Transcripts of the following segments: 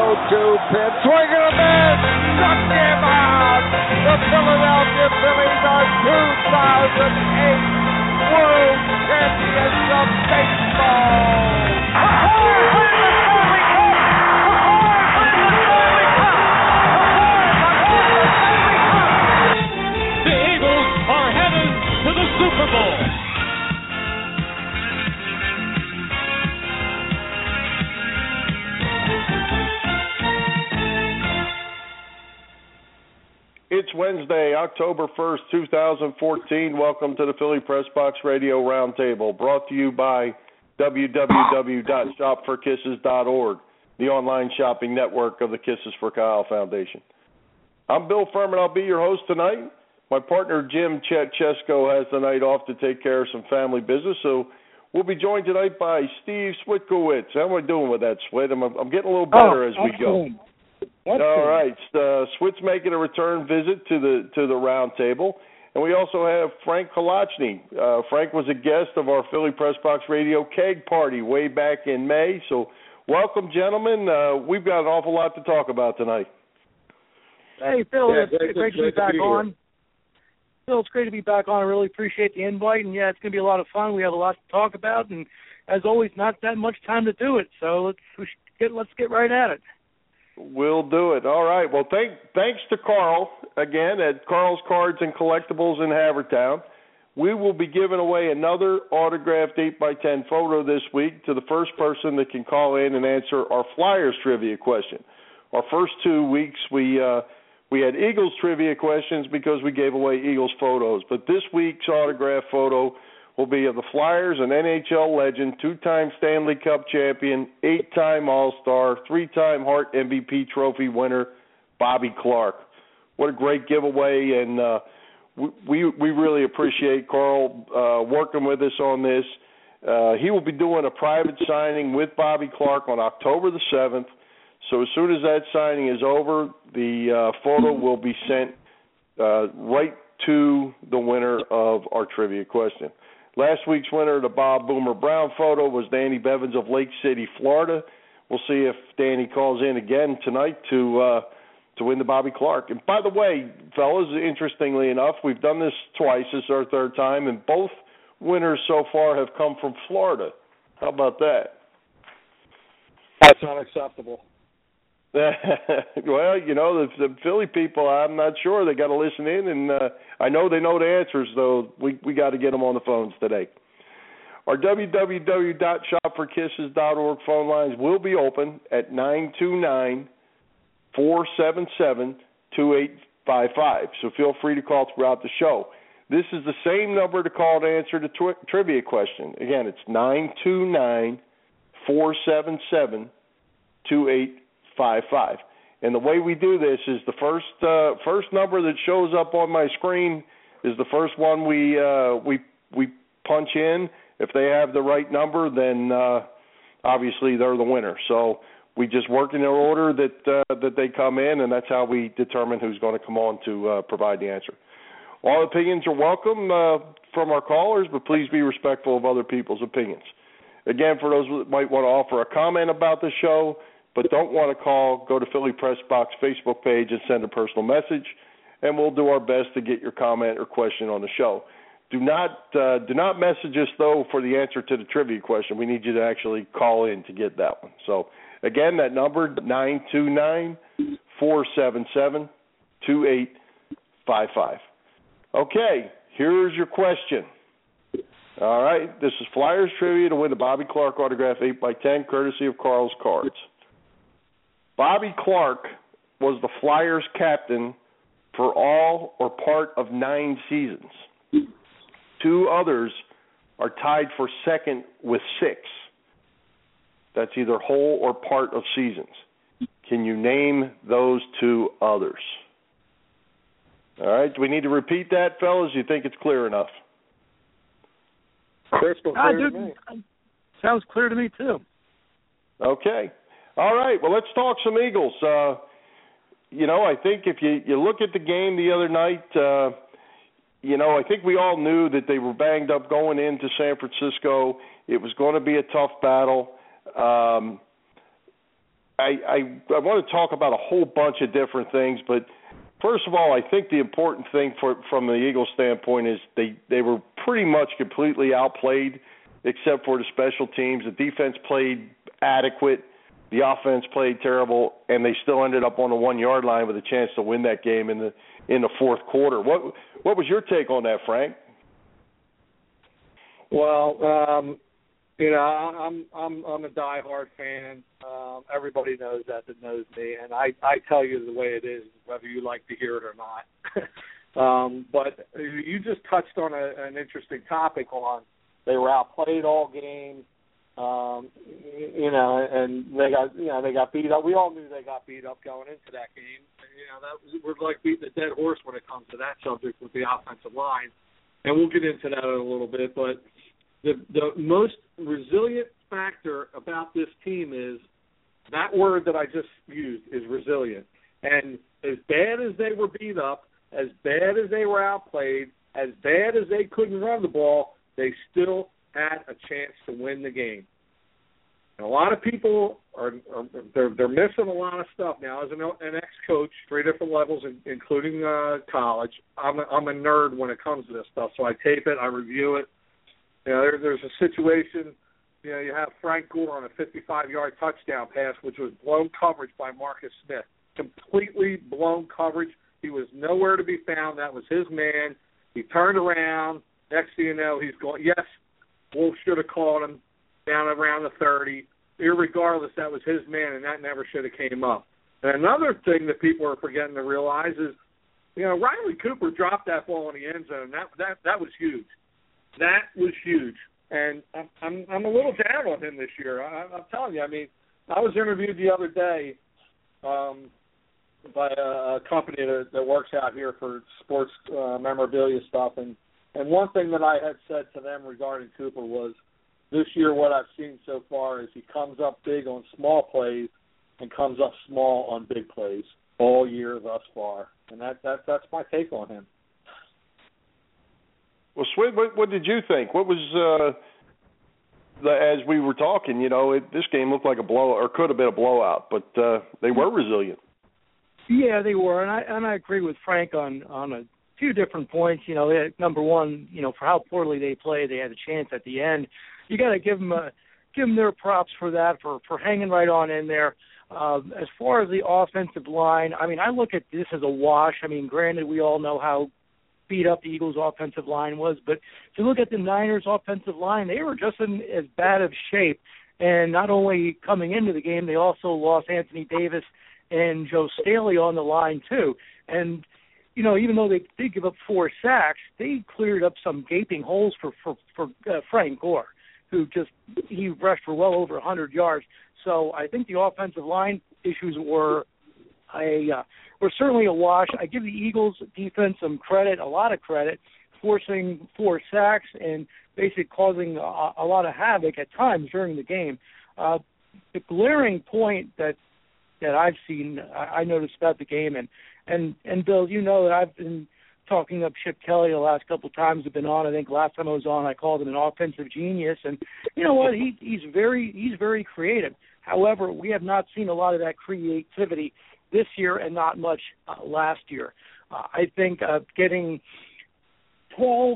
pitch. Swing and a miss. Struck him out. The Philadelphia Phillies are 2008 World Champions of Baseball. The Eagles are headed to the Super Bowl. It's Wednesday, October 1st, 2014. Welcome to the Philly Press Box Radio Roundtable, brought to you by www.shopforkisses.org, the online shopping network of the Kisses for Kyle Foundation. I'm Bill Furman. I'll be your host tonight. My partner, Jim Chet Chesko, has the night off to take care of some family business, so we'll be joined tonight by Steve Switkowitz. How am I doing with that, Swit? I'm getting a little better as we go. All right, Swit's making a return visit to the round table, and we also have Frank Kolochny. Frank was a guest of our Philly Press Box Radio keg party way back in May. So, welcome, gentlemen. We've got an awful lot to talk about tonight. Hey, Phil, it's great to be back on. Phil, it's great to be back on. I really appreciate the invite, and it's going to be a lot of fun. We have a lot to talk about, and as always, not that much time to do it. So let's get right at it. We'll do it. All right. Well, thanks to Carl, again, at Carl's Cards and Collectibles in Havertown. We will be giving away another autographed 8x10 photo this week to the first person that can call in and answer our Flyers trivia question. Our first 2 weeks, we had Eagles trivia questions because we gave away Eagles photos. But this week's autograph photo will be of the Flyers, an NHL legend, 2-time Stanley Cup champion, 8-time All-Star, 3-time Hart MVP trophy winner, Bobby Clarke. What a great giveaway, and we really appreciate Carl working with us on this. He will be doing a private signing with Bobby Clarke on October the 7th. So as soon as that signing is over, the photo will be sent right to the winner of our trivia question. Last week's winner of the Bob Boomer Brown photo was Danny Bevins of Lake City, Florida. We'll see if Danny calls in again tonight to win the Bobby Clarke. And by the way, fellas, interestingly enough, we've done this twice. This is our third time, and both winners so far have come from Florida. How about that? That's unacceptable. Well, the Philly people, I'm not sure. They got to listen in, and I know they know the answers, though. We got to get them on the phones today. Our www.shopforkisses.org phone lines will be open at 929-477-2855, so feel free to call throughout the show. This is the same number to call to answer the trivia question. Again, it's 929-477-2855. And the way we do this is the first number that shows up on my screen is the first one we punch in. If they have the right number, then obviously they're the winner. So we just work in their order that they come in, and that's how we determine who's going to come on to provide the answer. All opinions are welcome from our callers, but please be respectful of other people's opinions. Again, for those that might want to offer a comment about the show but don't want to call, go to Philly Press Box Facebook page and send a personal message, and we'll do our best to get your comment or question on the show. Do not message us, though, for the answer to the trivia question. We need you to actually call in to get that one. So, again, that number, 929-477-2855. Okay, here's your question. All right, this is Flyers trivia to win the Bobby Clarke autograph 8x10, courtesy of Carl's Cards. Bobby Clarke was the Flyers captain for all or part of 9 seasons. 2 others are tied for second with 6. That's either whole or part of seasons. Can you name those 2 others? All right, do we need to repeat that, fellas? Do you think it's clear enough? Crystal clear to me. Sounds clear to me, too. Okay. All right, well, let's talk some Eagles. I think if you look at the game the other night, I think we all knew that they were banged up going into San Francisco. It was going to be a tough battle. I want to talk about a whole bunch of different things, but first of all, I think the important thing from the Eagles' standpoint is they were pretty much completely outplayed, except for the special teams. The defense played adequate, the offense played terrible, and they still ended up on the 1-yard line with a chance to win that game in the fourth quarter. What was your take on that, Frank? Well, I'm a diehard fan. Everybody knows that knows me, and I tell you the way it is, whether you like to hear it or not. But you just touched on an interesting topic on they were outplayed all game, and they got beat up. We all knew they got beat up going into that game. We're like beating a dead horse when it comes to that subject with the offensive line, and we'll get into that in a little bit, but. The most resilient factor about this team is that word that I just used is resilient. And as bad as they were beat up, as bad as they were outplayed, as bad as they couldn't run the ball, they still had a chance to win the game. And a lot of people they're missing a lot of stuff now. As an ex-coach, 3 different levels, including college, I'm a nerd when it comes to this stuff. So I tape it, I review it. There's a situation, you have Frank Gore on a 55-yard touchdown pass, which was blown coverage by Marcus Smith. Completely blown coverage. He was nowhere to be found. That was his man. He turned around. Next thing you know, he's going, yes, Wolf should have called him down around the 30. Irregardless, that was his man, and that never should have came up. And another thing that people are forgetting to realize is, Riley Cooper dropped that ball in the end zone. That was huge. That was huge, and I'm a little down on him this year. I'm telling you. I mean, I was interviewed the other day by a company that works out here for sports memorabilia stuff, and one thing that I had said to them regarding Cooper was, this year what I've seen so far is he comes up big on small plays and comes up small on big plays all year thus far, and that's my take on him. Well, Swid, what did you think? What was, as we were talking, this game looked like a blowout, or could have been a blowout, but they were resilient. Yeah, they were, and I agree with Frank on a few different points. Number one, for how poorly they played, they had a chance at the end. You got to give them their props for that, for hanging right on in there. As far as the offensive line, I mean, I look at this as a wash. I mean, granted, we all know how beat up the Eagles' offensive line was, but if you look at the Niners' offensive line, they were just in as bad of shape. And not only coming into the game, they also lost Anthony Davis and Joe Staley on the line too. And even though they did give up 4 sacks, they cleared up some gaping holes for Frank Gore, who he rushed for well over 100 yards. So I think the offensive line issues were certainly a wash. I give the Eagles defense some credit, a lot of credit, forcing 4 sacks and basically causing a lot of havoc at times during the game. The glaring point that I've seen, I noticed about the game, and Bill, that I've been talking up Chip Kelly the last couple of times I've been on. I think last time I was on, I called him an offensive genius, and you know what? He's very creative. However, we have not seen a lot of that creativity this year and not much last year. I think getting 12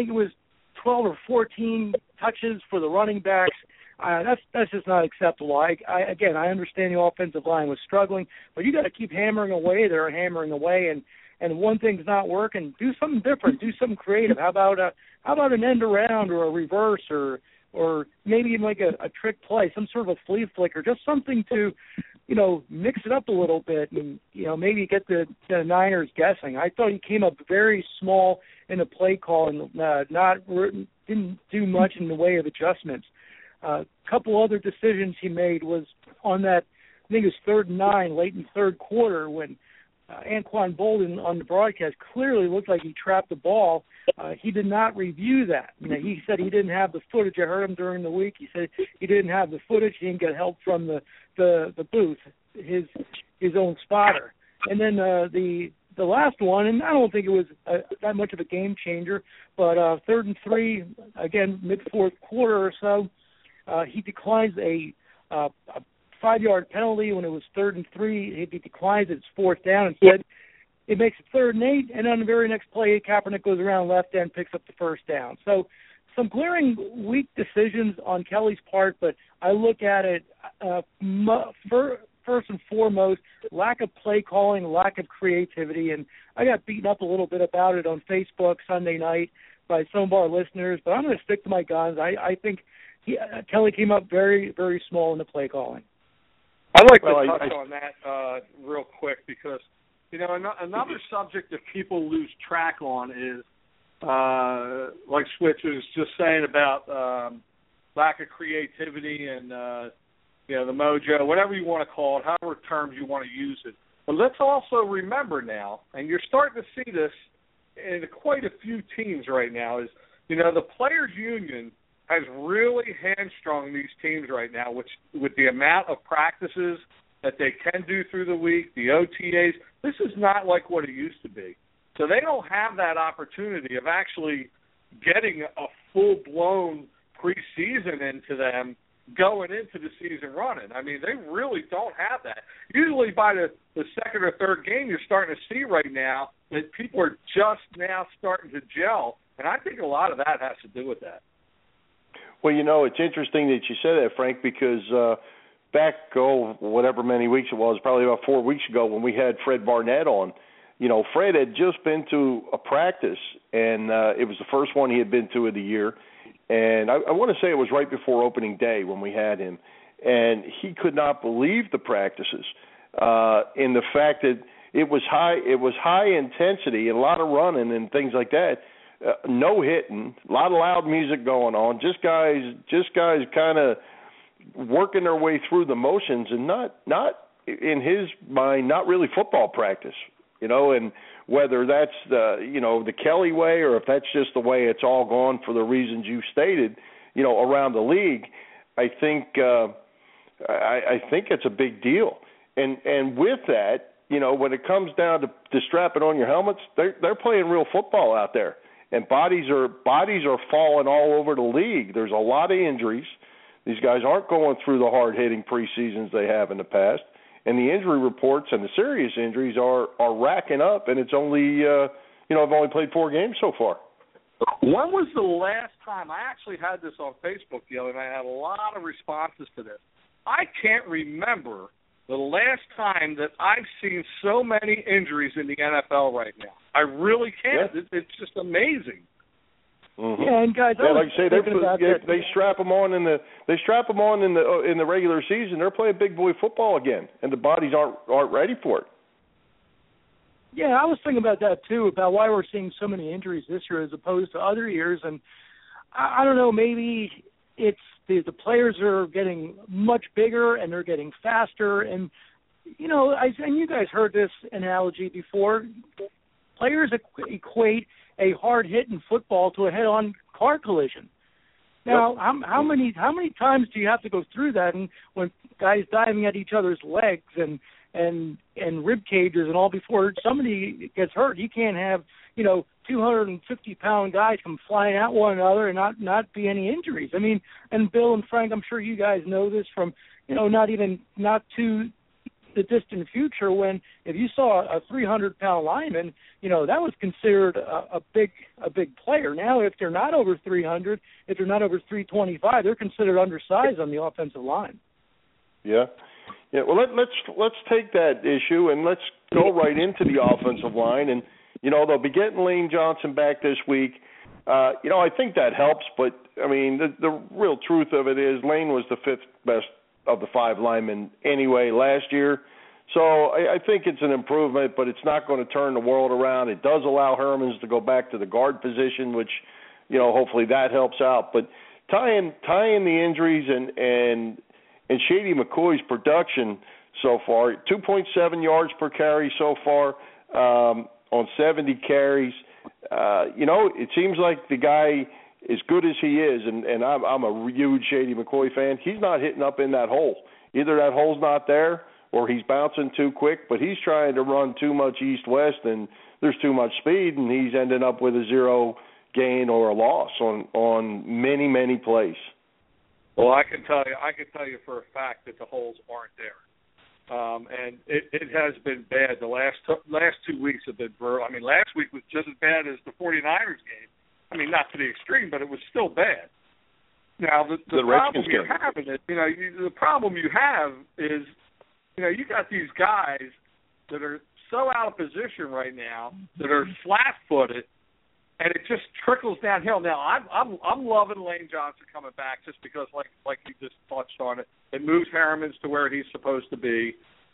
or 14 touches for the running backs, that's just not acceptable. I understand the offensive line was struggling, but you got to keep hammering away there, and one thing's not working. Do something different. Do something creative. How about an end around or a reverse or maybe even like a trick play, some sort of a flea flicker, just something to, mix it up a little bit and, maybe get the Niners guessing. I thought he came up very small in the play call and didn't do much in the way of adjustments. A couple other decisions he made was on that, I think it was 3rd and 9, late in the third quarter when Anquan Bolden on the broadcast clearly looked like he trapped the ball. He did not review that. He said he didn't have the footage. I heard him during the week. He said he didn't have the footage. He didn't get help from the booth, his own spotter. And then the last one, and I don't think it was that much of a game changer, but 3rd and 3, again, mid-4th quarter or so, he declines a 5-yard penalty when it was 3rd and 3. He declines it's 4th down. Instead, it makes it 3rd and 8, and on the very next play, Kaepernick goes around left end, picks up the 1st down. So some glaring weak decisions on Kelly's part, but I look at it first and foremost, lack of play calling, lack of creativity, and I got beaten up a little bit about it on Facebook Sunday night by some of our listeners, but I'm going to stick to my guns. I think Kelly came up very, very small in the play calling. I'd like to touch on that real quick because, another subject that people lose track on is, like Switch was just saying about lack of creativity and, the mojo, whatever you want to call it, however terms you want to use it. But let's also remember now, and you're starting to see this in quite a few teams right now, is, the Players Union has really hamstrung these teams right now, which with the amount of practices that they can do through the week, the OTAs. This is not like what it used to be. So they don't have that opportunity of actually getting a full-blown preseason into them going into the season running. I mean, they really don't have that. Usually by the second or third game, you're starting to see right now that people are just now starting to gel, and I think a lot of that has to do with that. Well, it's interesting that you say that, Frank, because back, whatever many weeks it was, probably about 4 weeks ago when we had Fred Barnett on, Fred had just been to a practice, and it was the first one he had been to of the year. And I want to say it was right before opening day when we had him. And he could not believe the practices in the fact that it was high intensity, and a lot of running and things like that. No hitting, a lot of loud music going on, just guys kind of working their way through the motions, and not in his mind, not really football practice, and whether that's the Kelly way or if that's just the way it's all gone for the reasons you stated, around the league, I think it's a big deal. And with that, when it comes down to strapping on your helmets, they're playing real football out there. And bodies are falling all over the league. There's a lot of injuries. These guys aren't going through the hard-hitting preseasons they have in the past. And the injury reports and the serious injuries are racking up, and it's only, I've only played 4 games so far. When was the last time, I actually had this on Facebook the other night, I had a lot of responses to this. I can't remember the last time that I've seen so many injuries in the NFL right now. I really can't. Yeah. It's just amazing. Mm-hmm. Yeah, and guys, like I say, they strap them on in the regular season. They're playing big boy football again, and the bodies aren't ready for it. Yeah, I was thinking about that too, about why we're seeing so many injuries this year as opposed to other years, and I don't know, maybe it's the players are getting much bigger and they're getting faster, and and you guys heard this analogy before. Players equate a hard hit in football to a head-on car collision. Now, how many times do you have to go through that? And when guys diving at each other's legs and rib cages and all before somebody gets hurt, you can't have 250-pound guys come flying at one another and not be any injuries. I mean, and Bill and Frank, I'm sure you guys know this from not too the distant future when if you saw a 300-pound lineman, that was considered a big player. Now, if they're not over 300, if they're not over 325, they're considered undersized on the offensive line. Yeah. Well, let's take that issue and let's go right into the offensive line. And they'll be getting Lane Johnson back this week. I think that helps, but I mean the real truth of it is Lane was the 5th best of the 5 linemen anyway last year. So I think it's an improvement, but it's not going to turn the world around. It does allow Hermans to go back to the guard position, which, hopefully that helps out. But tying the injuries and Shady McCoy's production so far, 2.7 yards per carry so far on 70 carries. It seems like the guy, as good as he is, and I'm a huge Shady McCoy fan, he's not hitting up in that hole. Either that hole's not there or he's bouncing too quick, but he's trying to run too much east-west, and there's too much speed, and he's ending up with a 0 gain or a loss on many, many plays. Well, I can tell you for a fact that the holes aren't there. And it has been bad. The last 2 weeks have been brutal. I mean, last week was just as bad as the 49ers game. I mean, not to the extreme, but it was still bad. Now, the problem you're having is, the problem you have is, you got these guys that are so out of position right now that are flat-footed, and it just trickles downhill. Now, I'm loving Lane Johnson coming back just because, like you just touched on it, it moves Herremans to where he's supposed to be.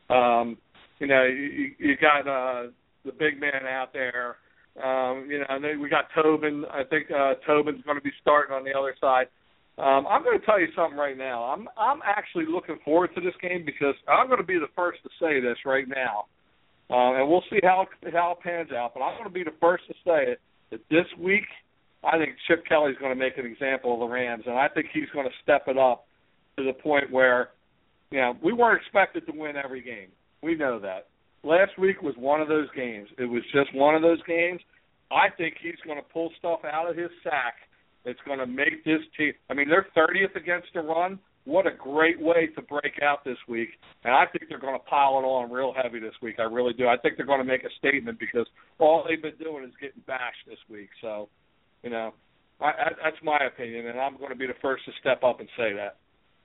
You got the big man out there. And then we got Tobin. I think Tobin's going to be starting on the other side. I'm going to tell you something right now. I'm actually looking forward to this game because I'm going to be the first to say this right now, and we'll see how it pans out. But I'm going to be the first to say it. That this week, I think Chip Kelly's going to make an example of the Rams, and I think he's going to step it up to the point where, we weren't expected to win every game. We know that. Last week was one of those games. It was just one of those games. I think he's going to pull stuff out of his sack that's going to make this team. I mean, they're 30th against the run. What a great way to break out this week. And I think they're going to pile it on real heavy this week. I really do. I think they're going to make a statement because all they've been doing is getting bashed this week. So, that's my opinion, and I'm going to be the first to step up and say that.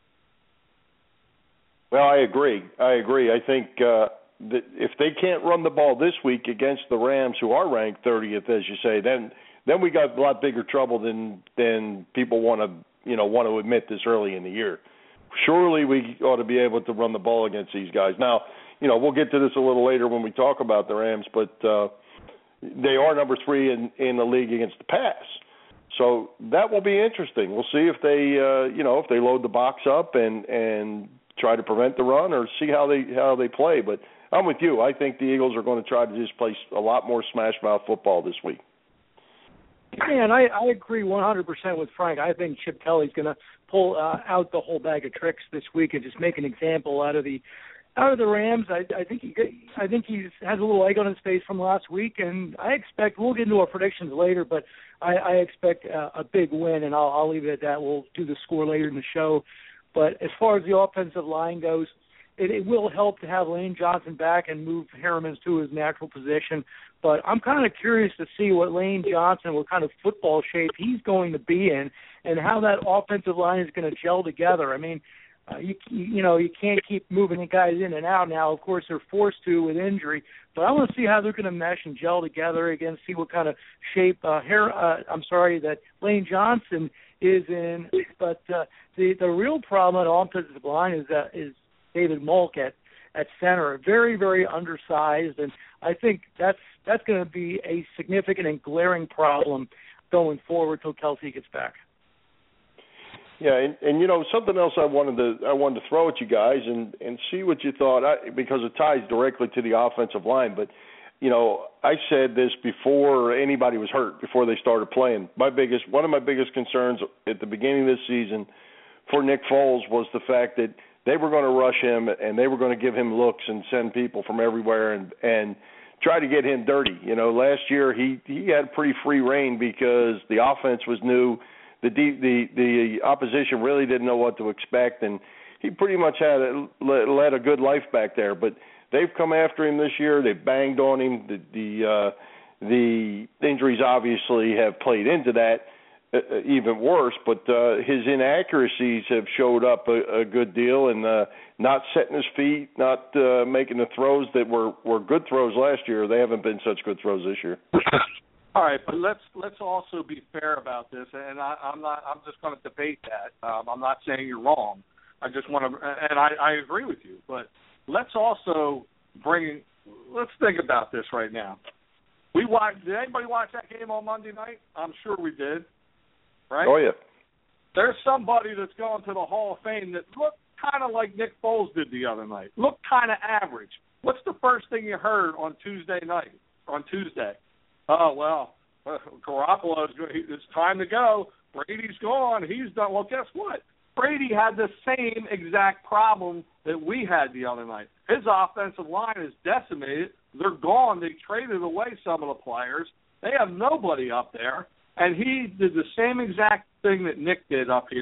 Well, I agree. I think that if they can't run the ball this week against the Rams, who are ranked 30th, as you say, then we got a lot bigger trouble than people want to admit this early in the year. Surely we ought to be able to run the ball against these guys. Now, we'll get to this a little later when we talk about the Rams, but they are number 3 in the league against the pass. So that will be interesting. We'll see if they load the box up and try to prevent the run, or see how they play. But I'm with you. I think the Eagles are going to try to just play a lot more smash mouth football this week. Yeah, and I agree 100% with Frank. I think Chip Kelly's going to pull out the whole bag of tricks this week and just make an example out of the Rams. I think he has a little egg on his face from last week, and I expect we'll get into our predictions later, but I expect a big win, and I'll leave it at that. We'll do the score later in the show. But as far as the offensive line goes, it will help to have Lane Johnson back and move Herremans to his natural position. But I'm kind of curious to see what Lane Johnson, what kind of football shape he's going to be in, and how that offensive line is going to gel together. I mean, you can't keep moving the guys in and out now. Of course, they're forced to with injury. But I want to see how they're going to mesh and gel together again, see what kind of shape that Lane Johnson is in. But the real problem at offensive line is David Malk at center, very, very undersized, and I think that's going to be a significant and glaring problem going forward till Kelsey gets back. Yeah, and something else I wanted to throw at you guys and see what you thought, because it ties directly to the offensive line. But I said this before anybody was hurt, before they started playing. One of my biggest concerns at the beginning of this season for Nick Foles was the fact that they were going to rush him and they were going to give him looks and send people from everywhere and try to get him dirty. Last year he had pretty free reign because the offense was new. The opposition really didn't know what to expect, and he pretty much led a good life back there. But they've come after him this year. They've banged on him. The injuries obviously have played into that even worse. But his inaccuracies have showed up a good deal, and not setting his feet, not making the throws that were good throws last year. They haven't been such good throws this year. All right, but let's also be fair about this, and I'm just going to debate that. I'm not saying you're wrong. I just want to, and I agree with you. But let's also let's think about this right now. Did anybody watch that game on Monday night? I'm sure we did. Right? Oh yeah. There's somebody that's going to the Hall of Fame that looked kind of like Nick Foles did the other night. Looked kind of average. What's the first thing you heard on Tuesday? Oh, well, Garoppolo, it's time to go. Brady's gone. He's done. Well, guess what? Brady had the same exact problem that we had the other night. His offensive line is decimated. They're gone. They traded away some of the players. They have nobody up there. And he did the same exact thing that Nick did up here.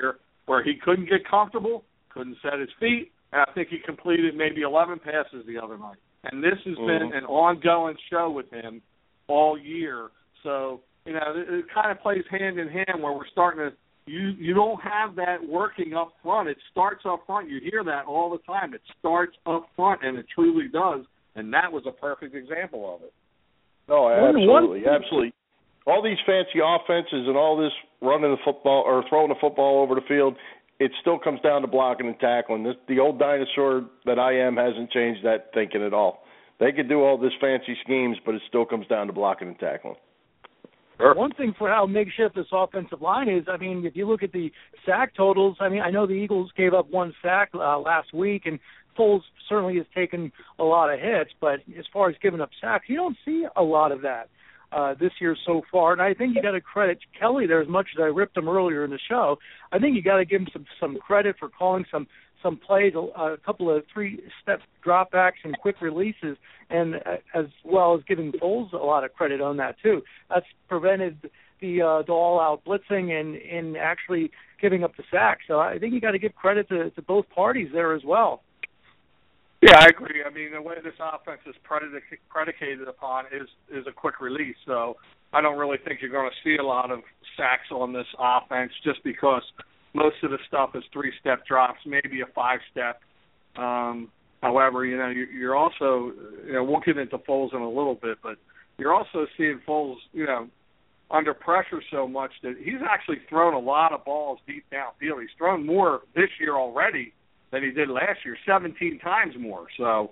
where he couldn't get comfortable, couldn't set his feet, and I think he completed maybe 11 passes the other night. And this has been an ongoing show with him all year. So, it kind of plays hand in hand where we're starting to you don't have that working up front. It starts up front. You hear that all the time. It starts up front, and it truly does. And that was a perfect example of it. No, absolutely, absolutely. All these fancy offenses and all this running the football or throwing the football over the field, it still comes down to blocking and tackling. The old dinosaur that I am hasn't changed that thinking at all. They could do all this fancy schemes, but it still comes down to blocking and tackling. Sure. One thing for how makeshift this offensive line is, if you look at the sack totals, I know the Eagles gave up 1 sack last week, and Foles certainly has taken a lot of hits, but as far as giving up sacks, you don't see a lot of that this year so far. And I think you got to credit Kelly there as much as I ripped him earlier in the show. I think you got to give him some credit for calling some plays, a couple of 3-step dropbacks and quick releases, and as well as giving Foles a lot of credit on that too. That's prevented the all-out blitzing and actually giving up the sack. So I think you got to give credit to both parties there as well. Yeah, I agree. The way this offense is predicated upon is a quick release. So I don't really think you're going to see a lot of sacks on this offense just because most of the stuff is 3-step drops, maybe a 5-step. However, you're also, we'll get into Foles in a little bit, but you're also seeing Foles, under pressure so much that he's actually thrown a lot of balls deep downfield. He's thrown more this year already than he did last year, 17 times more. So,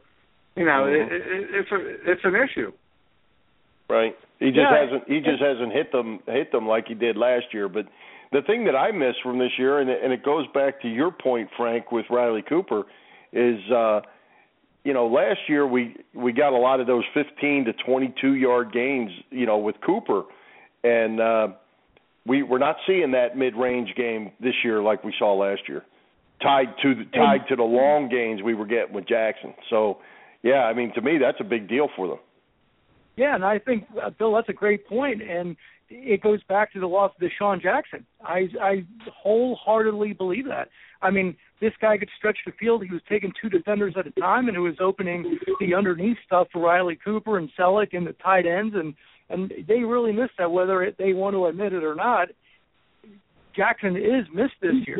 it's an issue. Right. He just hasn't hit them like he did last year. But the thing that I miss from this year, and it goes back to your point, Frank, with Riley Cooper, is last year we got a lot of those 15 to 22-yard gains, with Cooper, and we're not seeing that mid-range game this year like we saw last year. Tied to the long gains we were getting with Jackson. So, yeah, to me that's a big deal for them. Yeah, and I think, Bill, that's a great point, and it goes back to the loss of Deshaun Jackson. I wholeheartedly believe that. This guy could stretch the field. He was taking 2 defenders at a time, and it was opening the underneath stuff for Riley Cooper and Selleck and the tight ends, and they really missed that, whether they want to admit it or not. Jackson is missed this year.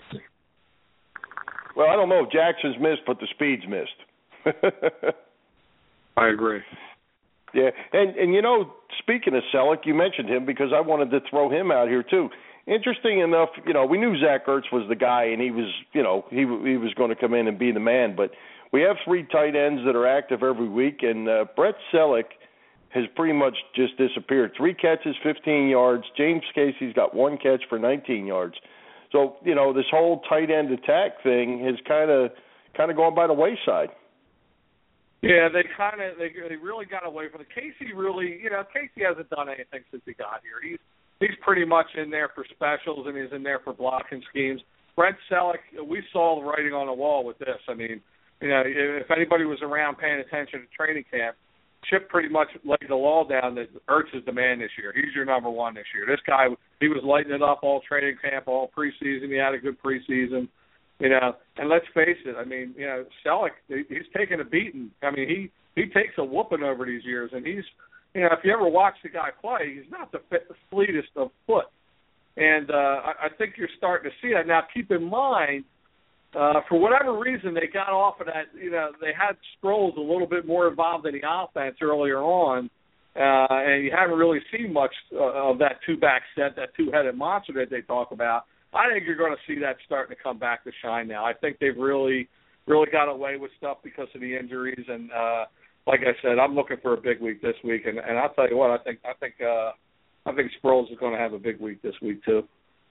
Well, I don't know if Jackson's missed, but the speed's missed. I agree. Yeah, and speaking of Selleck, you mentioned him because I wanted to throw him out here too. Interesting enough, we knew Zach Ertz was the guy, and he was, he was going to come in and be the man. But we have 3 tight ends that are active every week, and Brett Selleck has pretty much just disappeared. 3 catches, 15 yards. James Casey's got 1 catch for 19 yards. So, this whole tight end attack thing has kind of gone by the wayside. Yeah, they really got away from it. Casey really, Casey hasn't done anything since he got here. He's pretty much in there for specials, and he's in there for blocking schemes. Brett Selleck, we saw the writing on the wall with this. If anybody was around paying attention to training camp, Chip pretty much laid the law down that Ertz is the man this year. He's your number one this year. This guy, he was lighting it up all training camp, all preseason. He had a good preseason, And let's face it, Selleck, he's taking a beating. He takes a whooping over these years, and he's, if you ever watch the guy play, he's not the fleetest of foot. And I think you're starting to see that. Now, keep in mind, for whatever reason, they got off of that. They had Sproles a little bit more involved in the offense earlier on, and you haven't really seen much of that 2-back set, that 2-headed monster that they talk about. I think you're going to see that starting to come back to shine now. I think they've really got away with stuff because of the injuries, and like I said, I'm looking for a big week this week. And I'll tell you what, I think Sproles is going to have a big week this week too.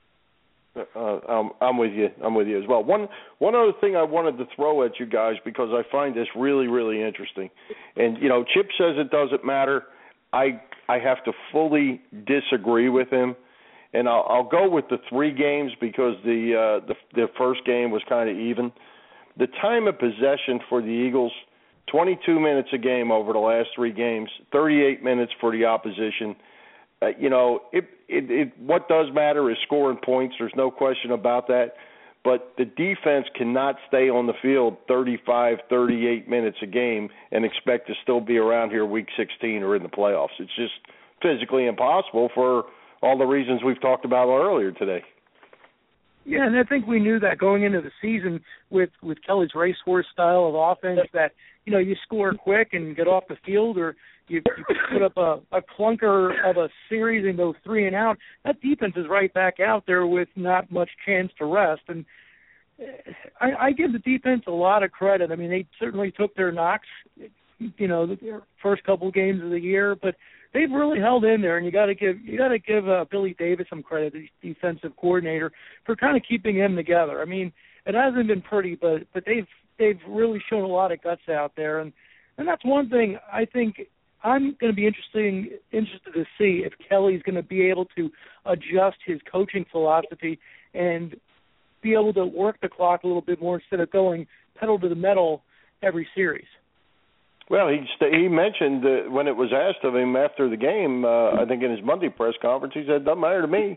I'm with you. I'm with you as well. One other thing I wanted to throw at you guys, because I find this really, really interesting. And Chip says it doesn't matter. I have to fully disagree with him. And I'll go with the 3 games because the first game was kind of even. The time of possession for the Eagles, 22 minutes a game over the last 3 games, 38 minutes for the opposition. What does matter is scoring points. There's no question about that. but the defense cannot stay on the field 35, 38 minutes a game and expect to still be around here week 16 or in the playoffs. It's just physically impossible for all the reasons we've talked about earlier today. Yeah, and I think we knew that going into the season with Kelly's racehorse style of offense that, you score quick and get off the field, or you put up a clunker of a series and go 3 and out. That defense is right back out there with not much chance to rest. And I give the defense a lot of credit. I mean, they certainly took their knocks, the first couple of games of the year, but they've really held in there, and you got to give Billy Davis some credit, the defensive coordinator, for kind of keeping him together. I mean, it hasn't been pretty, but they've really shown a lot of guts out there, and that's one thing I think I'm going to be interested to see if Kelly's going to be able to adjust his coaching philosophy and be able to work the clock a little bit more instead of going pedal to the metal every series. Well, he mentioned when it was asked of him after the game, I think in his Monday press conference, he said, "Doesn't matter to me.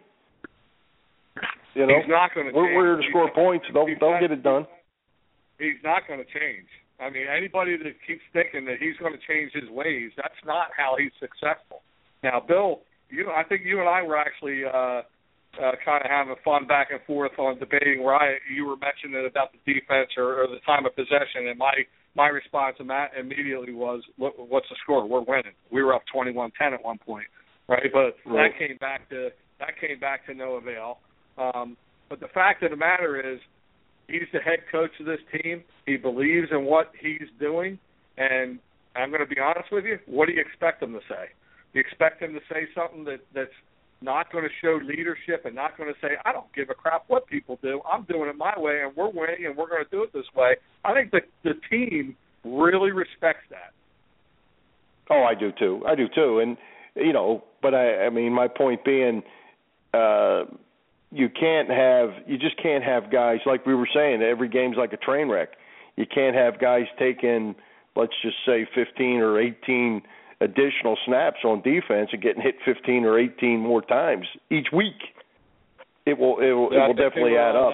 He's not going to change. We're here to score points. Don't get it done." He's not going to change. I mean, anybody that keeps thinking that he's going to change his ways, that's not how he's successful. Now, Bill, I think you and I were actually kind of having fun back and forth on debating where you were mentioning about the defense or the time of possession, and my response to Matt immediately was, "What's the score? We're winning. We were up 21-10 at one point, right?" But right. that came back to no avail. But the fact of the matter is, he's the head coach of this team. He believes in what he's doing, and I'm going to be honest with you. What do you expect him to say? You expect him to say something that's not going to show leadership and not going to say, "I don't give a crap what people do. I'm doing it my way, and we're winning, and we're going to do it this way." I think the team really respects that. Oh, I do too. And, but I mean, my point being, you just can't have guys, like we were saying, every game's like a train wreck. You can't have guys taking, let's just say, 15 or 18 additional snaps on defense and getting hit 15 or 18 more times each week. It will definitely add up.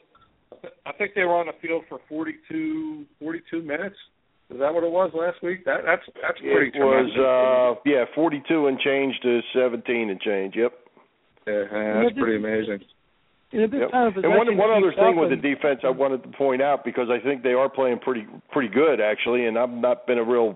I think they were on the field for 42 minutes. Is that what it was last week? That's pretty tremendous. It was 42 and change to 17 and change. Yep. Yeah, that's pretty amazing. Yep. And one other thing with the defense I wanted to point out, because I think they are playing pretty good actually, and I've not been a real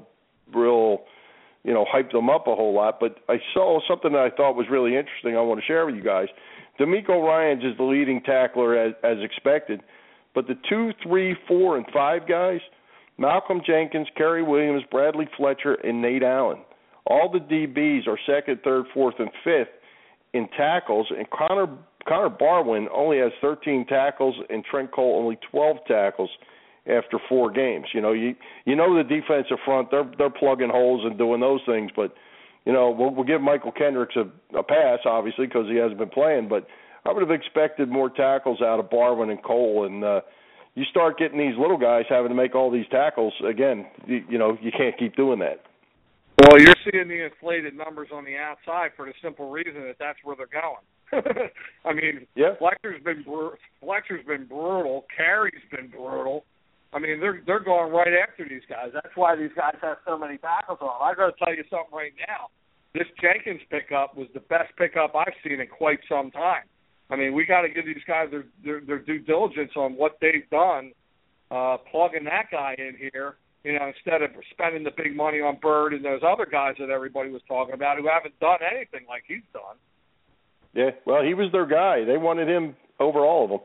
hyped them up a whole lot, but I saw something that I thought was really interesting I want to share with you guys. D'Amico Ryans is the leading tackler as expected, but the 2, 3, 4, and 5 guys, Malcolm Jenkins, Kerry Williams, Bradley Fletcher, and Nate Allen, all the DBs are 2nd, 3rd, 4th, and 5th in tackles, and Connor Barwin only has 13 tackles, and Trent Cole only 12 tackles after 4 games. The defensive front, they're plugging holes and doing those things, but we'll give Michael Kendricks a pass, obviously, because he hasn't been playing, but I would have expected more tackles out of Barwin and Cole, and you start getting these little guys having to make all these tackles, again, you can't keep doing that. Well, you're seeing the inflated numbers on the outside for the simple reason that that's where they're going. I mean, yeah. Fletcher's been brutal. Carey's been brutal. I mean, they're going right after these guys. That's why these guys have so many tackles on. I got to tell you something right now. This Jenkins pickup was the best pickup I've seen in quite some time. I mean, we got to give these guys their due diligence on what they've done, plugging that guy in here. Instead of spending the big money on Bird and those other guys that everybody was talking about who haven't done anything like he's done. Yeah, well, he was their guy. They wanted him over all of them.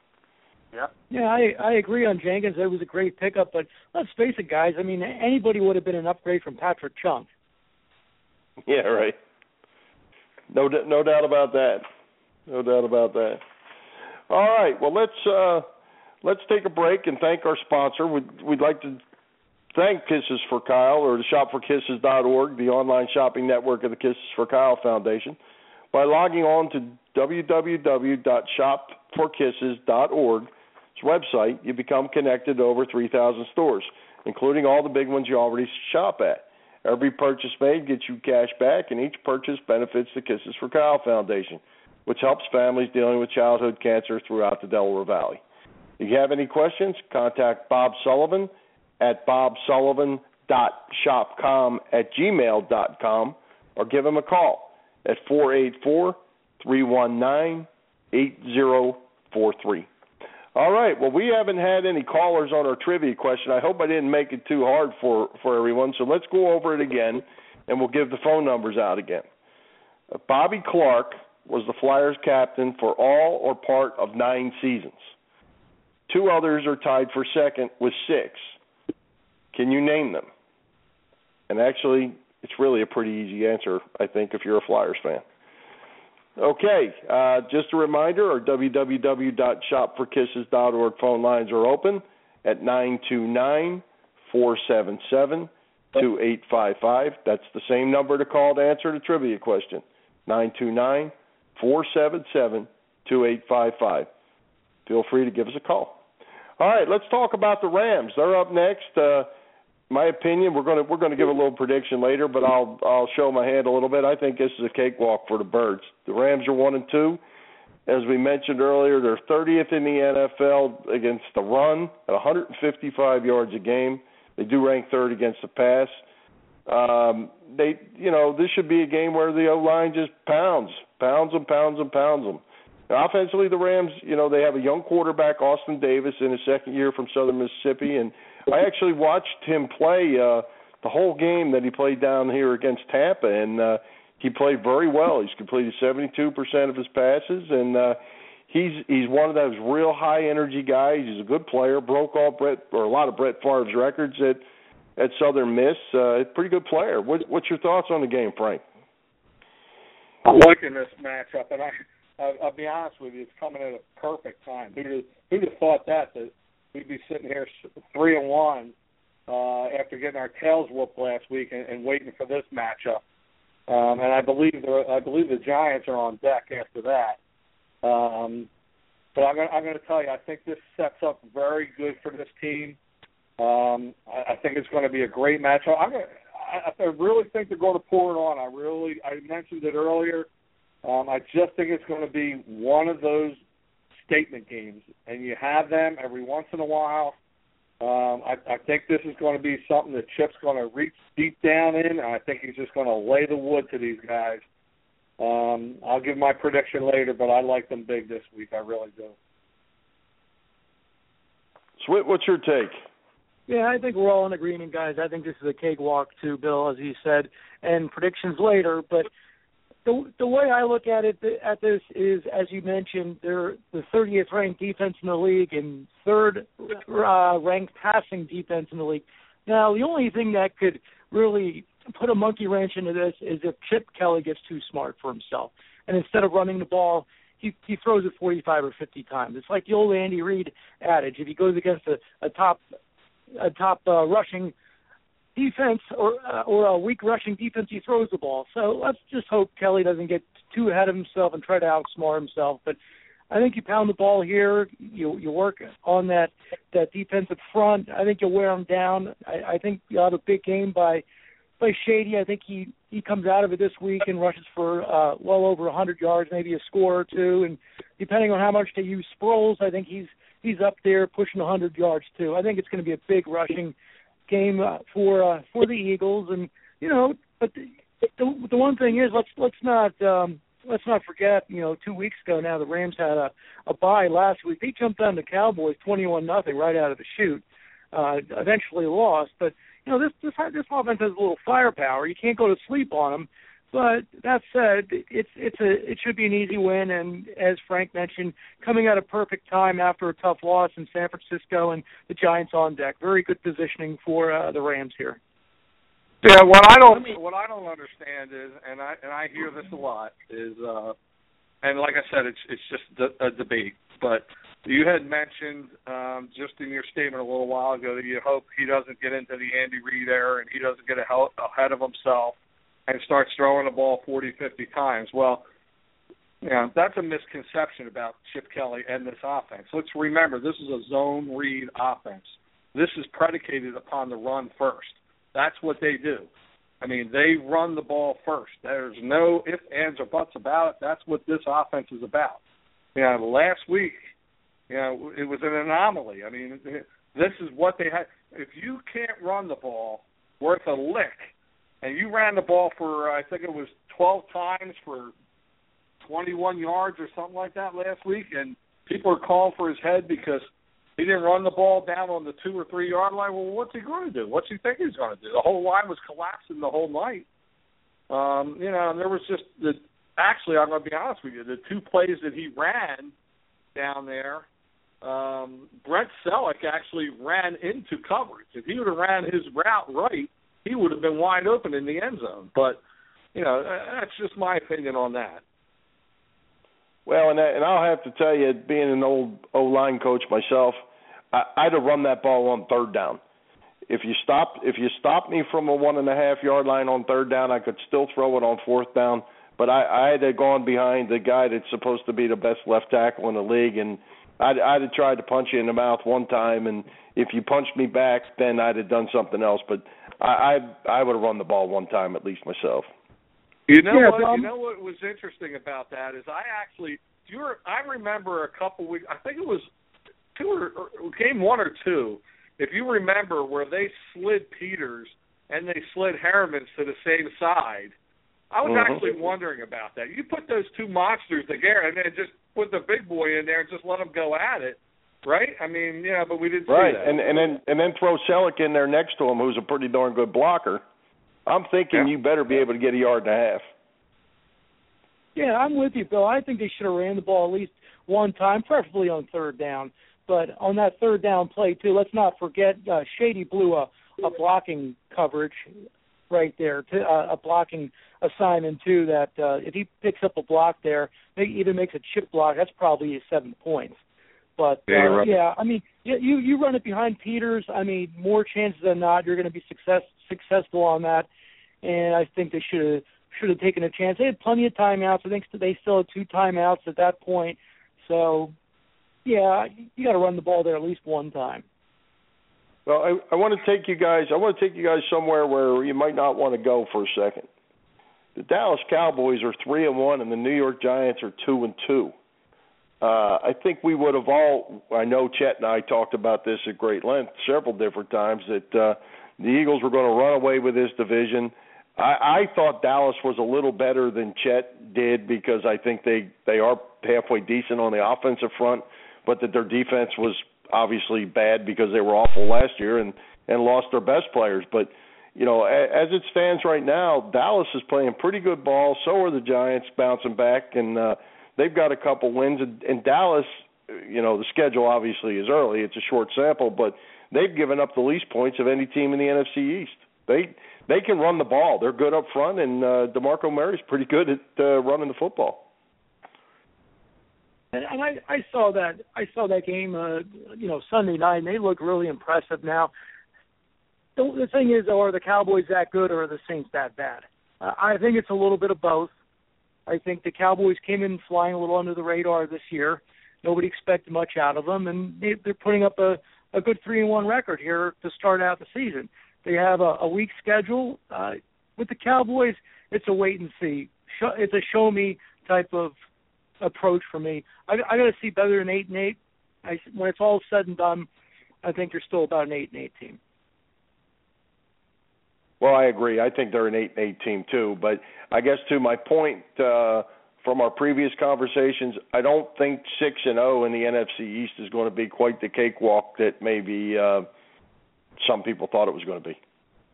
Yeah, I agree on Jenkins. It was a great pickup, but let's face it, guys. I mean, anybody would have been an upgrade from Patrick Chung. Yeah, right. No doubt about that. No doubt about that. All right, well, let's take a break and thank our sponsor. We'd like to thank Kisses for Kyle, or the shopforkisses.org, the online shopping network of the Kisses for Kyle Foundation, by logging on to www.shopforkisses.org's website. You become connected to over 3,000 stores, including all the big ones you already shop at. Every purchase made gets you cash back, and each purchase benefits the Kisses for Kyle Foundation, which helps families dealing with childhood cancer throughout the Delaware Valley. If you have any questions, contact Bob Sullivan at bobsullivan.shopcom@gmail.com or give him a call at 484-319-8043. All right. Well, we haven't had any callers on our trivia question. I hope I didn't make it too hard for everyone. So let's go over it again, and we'll give the phone numbers out again. Bobby Clark was the Flyers captain for all or part of 9 seasons. 2 others are tied for second with 6. Can you name them? And actually, it's really a pretty easy answer, I think, if you're a Flyers fan. Okay, just a reminder, our www.shopforkisses.org phone lines are open at 929-477-2855. That's the same number to call to answer the trivia question, 929-477-2855. Feel free to give us a call. All right, let's talk about the Rams. They're up next. My opinion, we're going to give a little prediction later, but I'll show my hand a little bit. I think this is a cakewalk for the Birds. The Rams are 1-2. As we mentioned earlier, they're 30th in the NFL against the run at 155 yards a game. They do rank 3rd against the pass. This should be a game where the O-line just pounds them. Now, offensively, the Rams, they have a young quarterback, Austin Davis, in his second year from Southern Mississippi, and I actually watched him play the whole game that he played down here against Tampa, and he played very well. He's completed 72% of his passes, and he's one of those real high-energy guys. He's a good player, broke a lot of Brett Favre's records at Southern Miss. Pretty good player. What's your thoughts on the game, Frank? I'm liking this matchup, and I'll be honest with you, it's coming at a perfect time. Who'd have thought that we'd be sitting here 3-1 after getting our tails whooped last week and waiting for this matchup. And I believe the Giants are on deck after that. But I'm going to tell you, I think this sets up very good for this team. I think it's going to be a great matchup. I really think they're going to pour it on. I mentioned it earlier. I just think it's going to be one of those statement games, and you have them every once in a while. I think this is going to be something that Chip's going to reach deep down in, and I think he's just going to lay the wood to these guys. I'll give my prediction later, but I like them big this week. I really do. Swit, what's your take? Yeah, I think we're all in agreement, guys. I think this is a cakewalk too, Bill, as you said, and predictions later, but the way I look at this is, as you mentioned, they're the 30th ranked defense in the league and 3rd ranked passing defense in the league. Now, the only thing that could really put a monkey wrench into this is if Chip Kelly gets too smart for himself, and instead of running the ball, he throws it 45 or 50 times. It's like the old Andy Reid adage: if he goes against a top rushing defense or a weak rushing defense, he throws the ball. So let's just hope Kelly doesn't get too ahead of himself and try to outsmart himself. But I think you pound the ball here. You work on that defensive front. I think you'll wear him down. I think you'll have a big game by Shady. I think he comes out of it this week and rushes for well over 100 yards, maybe a score or two. And depending on how much they use Sproles, I think he's up there pushing 100 yards too. I think it's going to be a big rushing game for the Eagles, and but the one thing is let's not forget 2 weeks ago now the Rams had a bye last week. They jumped on the Cowboys 21-0 right out of the chute. Eventually lost, but this offense has a little firepower. You can't go to sleep on them. But that said, it should be an easy win, and as Frank mentioned, coming at a perfect time after a tough loss in San Francisco and the Giants on deck. Very good positioning for the Rams here. Yeah, what I don't understand is, and I hear this a lot, is and like I said, it's just a debate. But you had mentioned just in your statement a little while ago that you hope he doesn't get into the Andy Reid era and he doesn't get ahead of himself and starts throwing the ball 40, 50 times. Well, that's a misconception about Chip Kelly and this offense. Let's remember, this is a zone read offense. This is predicated upon the run first. That's what they do. I mean, they run the ball first. There's no ifs, ands, or buts about it. That's what this offense is about. Last week, You know, it was an anomaly. I mean, this is what they had. If you can't run the ball worth a lick, and you ran the ball for, I think it was 12 times for 21 yards or something like that last week, and people are calling for his head because he didn't run the ball down on the 2 or 3 yard line. Well, what's he going to do? What's he think he's going to do? The whole line was collapsing the whole night. You know, and there was just actually, I'm going to be honest with you, the 2 plays that he ran down there, Brent Selleck actually ran into coverage. If he would have ran his route right, he would have been wide open in the end zone. But, you know, that's just my opinion on that. Well, and I'll have to tell you, being an old O-line coach myself, I'd have run that ball on third down. If you stopped me from a 1.5 yard line on third down, I could still throw it on fourth down. But I had to gone behind the guy that's supposed to be the best left tackle in the league, and I'd have tried to punch you in the mouth one time, and if you punched me back, then I'd have done something else. But I would have run the ball one time at least myself. You know what? You know what was interesting about that is I remember a couple weeks. I think it was game 1 or 2. If you remember where they slid Peters and they slid Hermans to the same side. I was actually wondering about that. You put those 2 monsters together and then just put the big boy in there and just let them go at it, right? I mean, yeah, but we didn't see that. And then throw Selleck in there next to him, who's a pretty darn good blocker. I'm thinking you better be able to get 1.5 yards. Yeah, I'm with you, Bill. I think they should have ran the ball at least one time, preferably on third down. But on that third down play, too, let's not forget Shady blew a blocking coverage right there, a blocking assignment, too, that if he picks up a block there, maybe even makes a chip block, that's probably 7 points. But, yeah, I mean, you run it behind Peters, I mean, more chances than not you're going to be successful on that, and I think they should have taken a chance. They had plenty of timeouts. I think they still had 2 timeouts at that point. So, yeah, you got to run the ball there at least one time. Well, I want to take you guys somewhere where you might not want to go for a second. The Dallas Cowboys are 3-1, and the New York Giants are 2-2. I think we would have all. I know Chet and I talked about this at great length several different times that the Eagles were going to run away with this division. I thought Dallas was a little better than Chet did because I think they are halfway decent on the offensive front, but that their defense was obviously bad because they were awful last year and lost their best players. But, you know, as it stands right now, Dallas is playing pretty good ball. So are the Giants bouncing back, and they've got a couple wins. And Dallas, you know, the schedule obviously is early. It's a short sample, but they've given up the least points of any team in the NFC East. They can run the ball. They're good up front, and DeMarco Murray's pretty good at running the football. And I saw that game, you know, Sunday night, and they look really impressive now. The thing is, though, are the Cowboys that good or are the Saints that bad? I think it's a little bit of both. I think the Cowboys came in flying a little under the radar this year. Nobody expected much out of them, and they're putting up a good 3-1 record here to start out the season. They have a weak schedule. With the Cowboys, it's a wait and see. It's a show me type of approach for me. I got to see better than 8-8. When it's all said and done, I think they're still about an 8-8 team. Well, I agree. I think they're an 8-8 team too. But I guess to my point from our previous conversations, I don't think 6-0 in the NFC East is going to be quite the cakewalk that maybe some people thought it was going to be.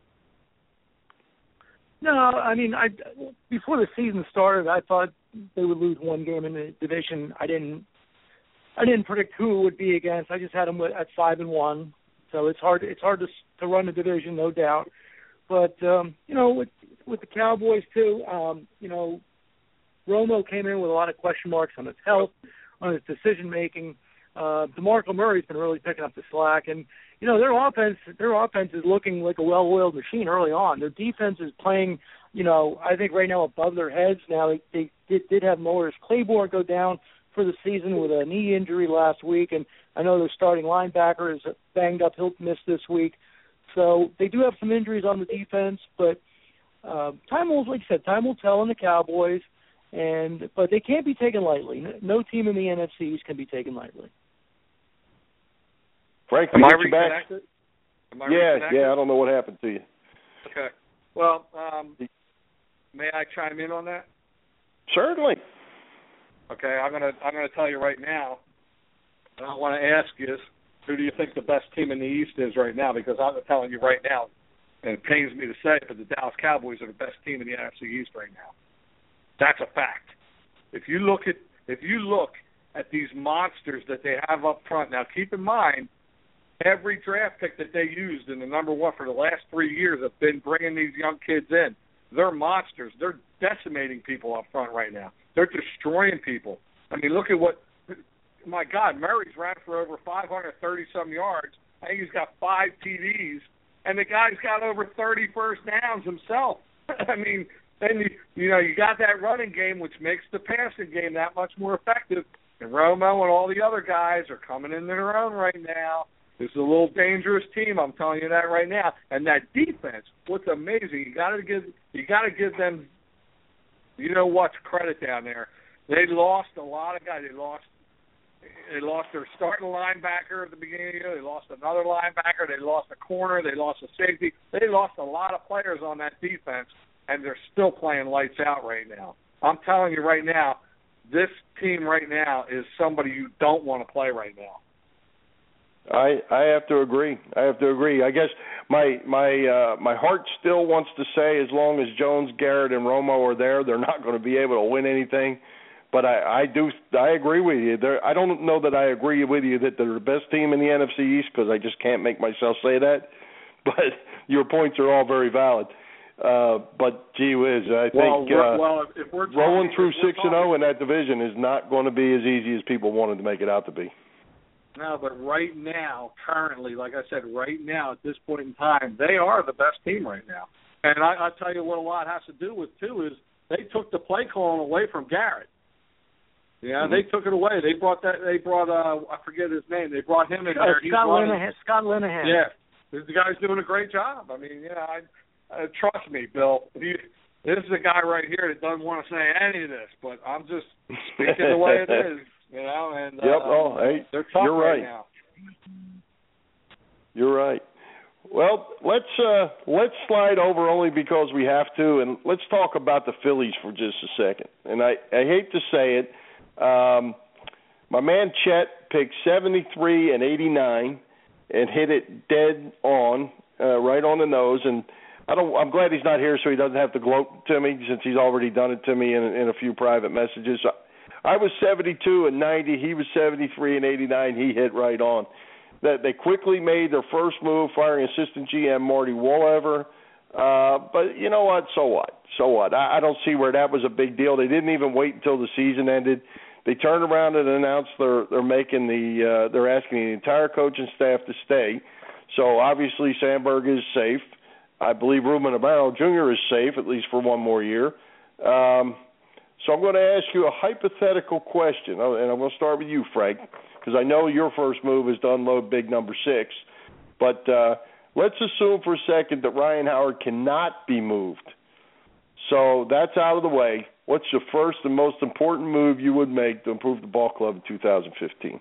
No, I mean, before the season started, I thought they would lose one game in the division. I didn't predict who it would be against. I just had them at 5-1. So it's hard to run the division, no doubt. But you know, with the Cowboys too, you know, Romo came in with a lot of question marks on his health, on his decision making. DeMarco Murray's been really picking up the slack, and you know, their offense is looking like a well-oiled machine early on. Their defense is playing, you know, I think right now above their heads. Now they did have Morris Claiborne go down for the season with a knee injury last week, and I know their starting linebacker is banged up. He'll miss this week. So they do have some injuries on the defense, but time will tell on the Cowboys, but they can't be taken lightly. No team in the NFC East can be taken lightly. Frank, am I you back? reconnected? Reconnected? Yeah. I don't know what happened to you. Okay. Well, may I chime in on that? Certainly. Okay, I'm gonna tell you right now. I want to ask you, who do you think the best team in the East is right now? Because I'm telling you right now, and it pains me to say it, but the Dallas Cowboys are the best team in the NFC East right now. That's a fact. If you look at these monsters that they have up front, now keep in mind, every draft pick that they used in the number one for the last 3 years have been bringing these young kids in. They're monsters. They're decimating people up front right now. They're destroying people. I mean, look at what, my God, Murray's ran for over 530-some yards. I think he's got 5 TDs, and the guy's got over 30 first downs himself. I mean, then you got that running game, which makes the passing game that much more effective. And Romo and all the other guys are coming into their own right now. This is a little dangerous team, I'm telling you that right now. And that defense, what's amazing, you got to give them, credit down there. They lost a lot of guys. They lost their starting linebacker at the beginning of the year. They lost another linebacker. They lost a corner. They lost a safety. They lost a lot of players on that defense, and they're still playing lights out right now. I'm telling you right now, this team right now is somebody you don't want to play right now. I have to agree. I guess my heart still wants to say, as long as Jones, Garrett, and Romo are there, they're not going to be able to win anything. But I agree with you. I don't know that I agree with you that they're the best team in the NFC East, because I just can't make myself say that. But your points are all very valid. But gee whiz, I think if we're rolling through 6-0 in that division is not going to be as easy as people wanted to make it out to be. No, but right now, currently, like I said, right now at this point in time, they are the best team right now. And I'll tell you what a lot has to do with, too, is they took the play calling away from Garrett. Yeah, They took it away. They brought I forget his name. They brought him in there. Scott Linehan. Yeah, the guy's doing a great job. I mean, trust me, Bill. This is a guy right here that doesn't want to say any of this, but I'm just speaking the way it is. And they're tough right now. You're right. Well, let's slide over only because we have to, and let's talk about the Phillies for just a second. And I hate to say it, my man Chet picked 73 and 89 and hit it dead on, right on the nose. And I'm glad he's not here so he doesn't have to gloat to me, since he's already done it to me in a few private messages. I was 72 and 90. He was 73 and 89. He hit right on. That they quickly made their first move, firing assistant GM Marty Wolever. But you know what? So what? I don't see where that was a big deal. They didn't even wait until the season ended. They turned around and announced they're asking the entire coaching staff to stay. So obviously Sandberg is safe. I believe Ruben Amaro Jr. is safe, at least for one more year. So I'm going to ask you a hypothetical question, and I'm going to start with you, Frank, because I know your first move is to unload big number 6. But let's assume for a second that Ryan Howard cannot be moved. So that's out of the way. What's the first and most important move you would make to improve the ball club in 2015?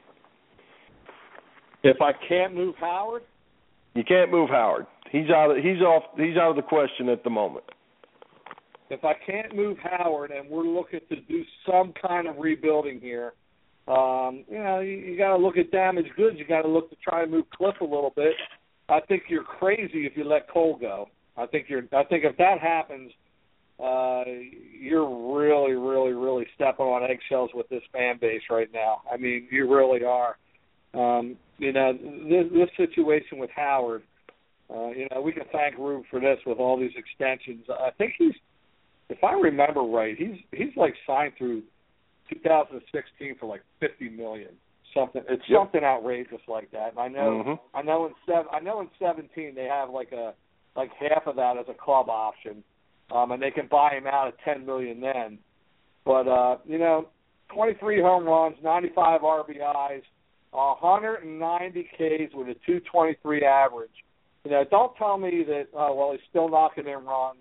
If I can't move Howard? You can't move Howard. He's out of the question at the moment. If I can't move Howard and we're looking to do some kind of rebuilding here, you got to look at damaged goods. You got to look to try and move Cliff a little bit. I think you're crazy if you let Cole go. I think if that happens, you're really, really, really stepping on eggshells with this fan base right now. I mean, you really are. This situation with Howard, we can thank Rube for this with all these extensions. I think if I remember right, he's like signed through 2016 for like $50 million. Something outrageous like that. And I know in 17 they have like half of that as a club option, and they can buy him out at $10 million then. But 23 home runs, 95 RBIs, 190 Ks with a 223 average. Don't tell me that. He's still knocking in runs.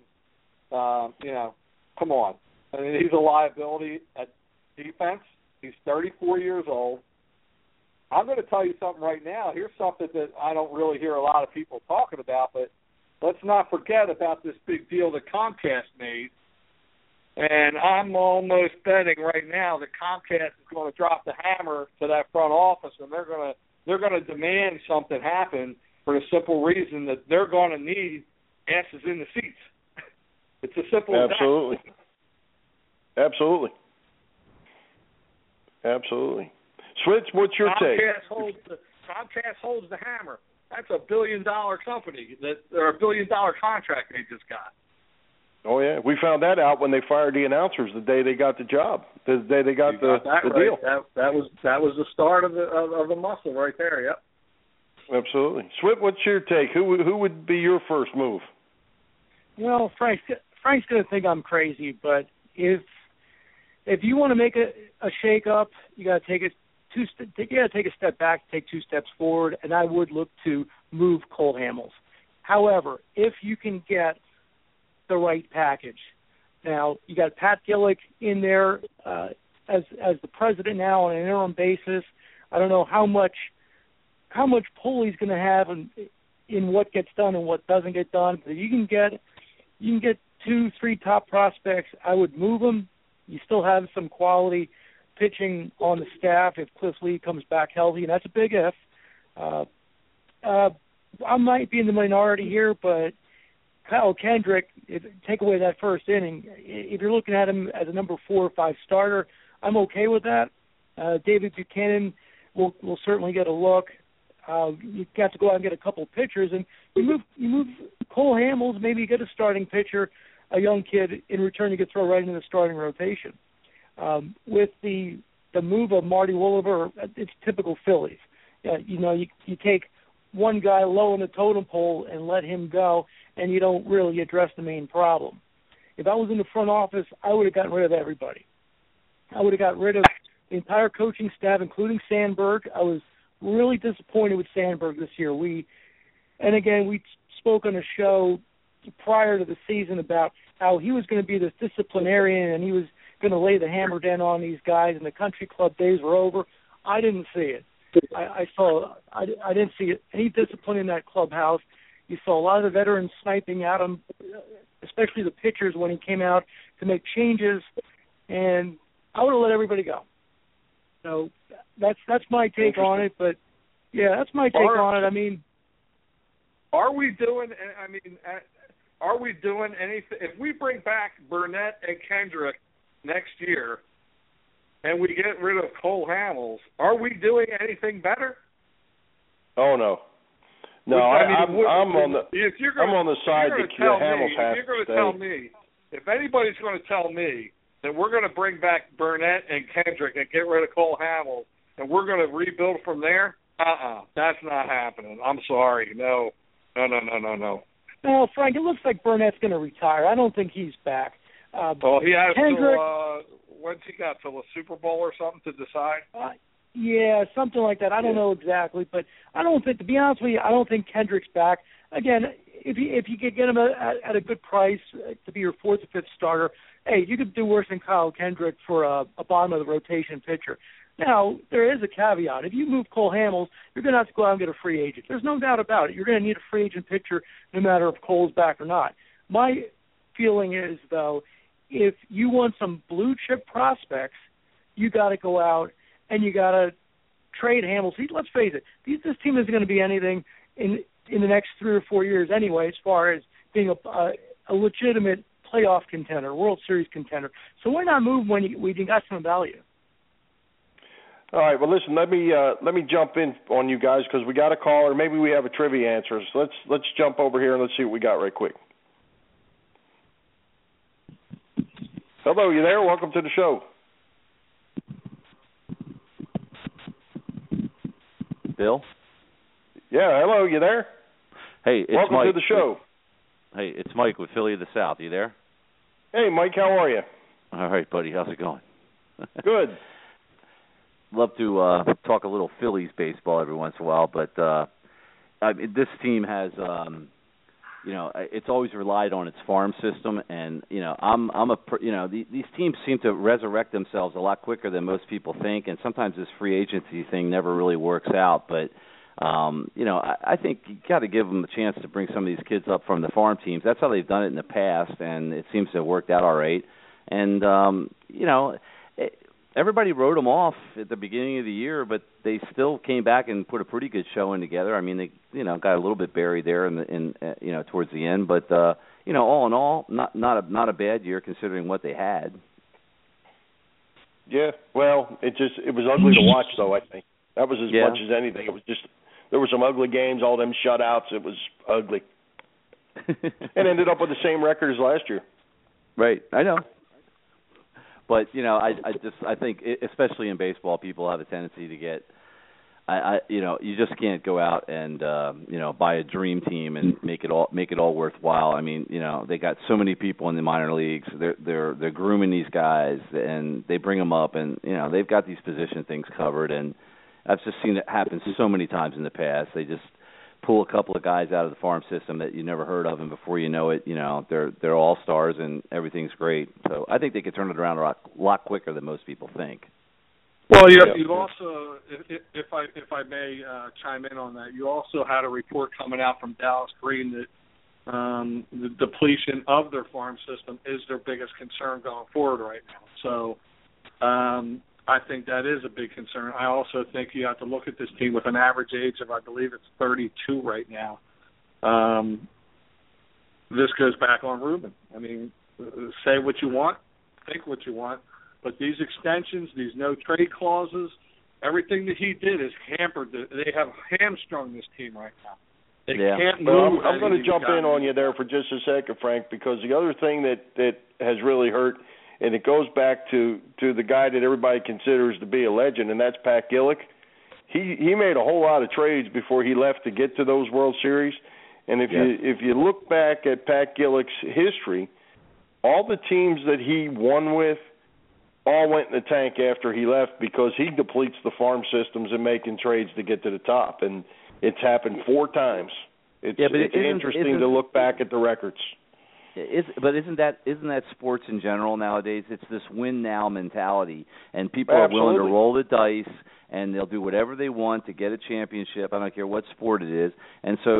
Come on. I mean, he's a liability at defense. He's 34 years old. I'm going to tell you something right now. Here's something that I don't really hear a lot of people talking about, but let's not forget about this big deal that Comcast made. And I'm almost betting right now that Comcast is going to drop the hammer to that front office, and they're going to demand something happen for the simple reason that they're going to need asses in the seats. It's as simple as that. Absolutely. Switz, what's your take? Comcast holds the hammer. That's $1 billion company or $1 billion contract they just got. Oh yeah, we found that out when they fired the announcers the day they got the job, the day they got the deal. That was the start of the muscle right there. Yep. Absolutely. Swit, what's your take? Who would be your first move? Well, Frank's going to think I'm crazy, but if you want to make a shake up, you got to take a step back, take 2 steps forward, and I would look to move Cole Hamels. However, if you can get the right package, now you got Pat Gillick in there as the president now on an interim basis. I don't know how much pull he's going to have in what gets done and what doesn't get done. But if you can get 2-3 top prospects, I would move them. You still have some quality pitching on the staff if Cliff Lee comes back healthy, and that's a big if. I might be in the minority here, but Kyle Kendrick, take away that first inning, if you're looking at him as a number 4 or 5 starter, I'm okay with that. David Buchanan will certainly get a look. You got to go out and get a couple pitchers, and you move Cole Hamels, maybe you get a starting pitcher, a young kid. In return, you could throw right into the starting rotation. With the move of Marty Wolliver, it's typical Phillies. You take one guy low in the totem pole and let him go, and you don't really address the main problem. If I was in the front office, I would have gotten rid of everybody. I would have got rid of the entire coaching staff, including Sandberg. I was really disappointed with Sandberg this year. We spoke on a show prior to the season about how he was going to be this disciplinarian and he was going to lay the hammer down on these guys, and the country club days were over. I didn't see it. I didn't see any discipline in that clubhouse. You saw a lot of the veterans sniping at him, especially the pitchers when he came out to make changes, and I would have let everybody go. So that's my take on it. But yeah, that's my take on it. I mean, are we doing anything if we bring back Burnett and Kendrick next year and we get rid of Cole Hamels? Are we doing anything better? Oh no. No, I'm on the side that Hamels has to stay. You're going to tell me, if anybody's going to tell me that we're going to bring back Burnett and Kendrick and get rid of Cole Hamels and we're going to rebuild from there, that's not happening. I'm sorry. No. Well, Frank, it looks like Burnett's going to retire. I don't think he's back. He has Kendrick, when's he got, till the Super Bowl or something to decide? Yeah, something like that. I don't know exactly, but I don't think, to be honest with you, I don't think Kendrick's back. Again, if you could get him at a good price to be your 4th or 5th starter, hey, you could do worse than Kyle Kendrick for a bottom of the rotation pitcher. Now, there is a caveat. If you move Cole Hamels, you're going to have to go out and get a free agent. There's no doubt about it. You're going to need a free agent pitcher no matter if Cole's back or not. My feeling is, though, if you want some blue-chip prospects, you got to go out and you got to trade Hamels. See, let's face it, this team isn't going to be anything in the next 3 or 4 years anyway as far as being a legitimate playoff contender, World Series contender. So why not move when you got some value? All right. Well, listen. Let me jump in on you guys because we got a caller. Maybe we have a trivia answer. So let's jump over here and let's see what we got right quick. Hello, you there? Welcome to the show. Bill? Yeah. Hello, you there? Hey, it's welcome Mike. To the show. Hey, it's Mike with Philly of the South. You there? Hey, Mike. How are you? All right, buddy. How's it going? Good. Love to talk a little Phillies baseball every once in a while, but this team has, it's always relied on its farm system, and these teams seem to resurrect themselves a lot quicker than most people think, and sometimes this free agency thing never really works out. But I think you got to give them a chance to bring some of these kids up from the farm teams. That's how they've done it in the past, and it seems to have worked out all right. And everybody wrote them off at the beginning of the year, but they still came back and put a pretty good showing together. I mean, they got a little bit buried there in towards the end, but all in all, not a bad year considering what they had. Yeah, well, it was ugly to watch, though. I think that was as much as anything. It was just there were some ugly games, all them shutouts. It was ugly, and ended up with the same record as last year. Right, I know. But I think, especially in baseball, people have a tendency to get, you just can't go out and buy a dream team and make it all worthwhile. I mean, they got so many people in the minor leagues. They're grooming these guys, and they bring them up, and they've got these position things covered. And I've just seen it happen so many times in the past. They just pull a couple of guys out of the farm system that you never heard of, and before you know it, they're all stars and everything's great. So I think they could turn it around a lot quicker than most people think. Well, you also, if I may chime in on that, you also had a report coming out from Dallas Green that the depletion of their farm system is their biggest concern going forward right now. So I think that is a big concern. I also think you have to look at this team with an average age of, I believe it's 32 right now. This goes back on Ruben. I mean, say what you want, think what you want, but these extensions, these no-trade clauses, everything that he did is hampered. They have hamstrung this team right now. They can't move. I'm going to jump in on you there for just a second, Frank, because the other thing that has really hurt, and it goes back to the guy that everybody considers to be a legend, and that's Pat Gillick. He made a whole lot of trades before he left to get to those World Series. And if you look back at Pat Gillick's history, all the teams that he won with all went in the tank after he left because he depletes the farm systems and making trades to get to the top. And it's happened 4 times. It's interesting to look back at the records. But isn't that sports in general nowadays? It's this win now mentality, and people are willing to roll the dice, and they'll do whatever they want to get a championship. I don't care what sport it is. And so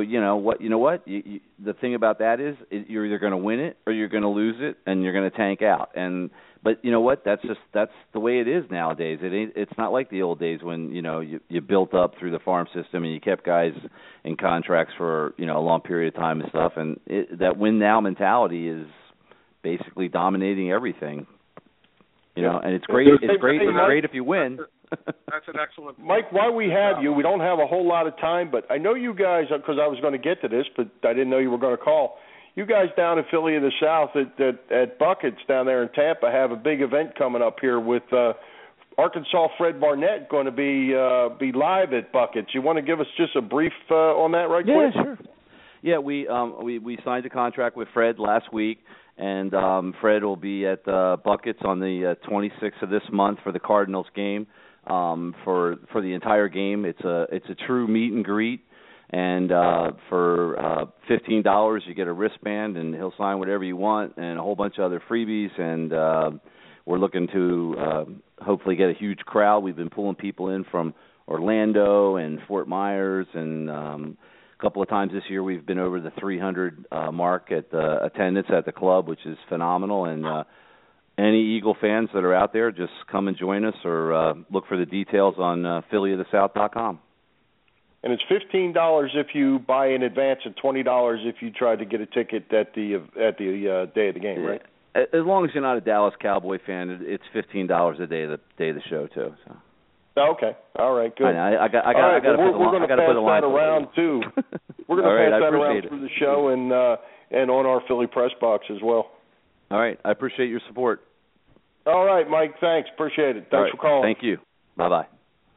the thing about that is you're either going to win it or you're going to lose it, and you're going to tank out. But you know what? That's the way it is nowadays. It's not like the old days when you built up through the farm system and you kept guys in contracts for a long period of time and stuff. And that win now mentality is basically dominating everything. And it's great. It's great if you win. That's an excellent point. Mike, while we have you, we don't have a whole lot of time, but I know you guys, because I was going to get to this, but I didn't know you were going to call. You guys down in Philly of the South at Buckets down there in Tampa have a big event coming up here with Arkansas Fred Barnett going to be live at Buckets. You want to give us just a brief on that quick? Yeah, sure. Yeah, we signed a contract with Fred last week, and Fred will be at Buckets on the 26th of this month for the Cardinals game. For the entire game, it's a true meet and greet. And for $15, you get a wristband, and he'll sign whatever you want, and a whole bunch of other freebies. And we're looking to hopefully get a huge crowd. We've been pulling people in from Orlando and Fort Myers, and a couple of times this year we've been over the 300 mark at attendance at the club, which is phenomenal. And any Eagle fans that are out there, just come and join us, or look for the details on phillyofthesouth.com. And it's $15 if you buy in advance, and $20 if you try to get a ticket at the day of the game, right? As long as you're not a Dallas Cowboy fan, it's $15 a day of the show too. So. Okay, all right, good. I got to put the line around too. We're going to pass that around through the show and on our Philly press box as well. All right, I appreciate your support. All right, Mike. Thanks. Appreciate it. Thanks for calling. Thank you. Bye-bye.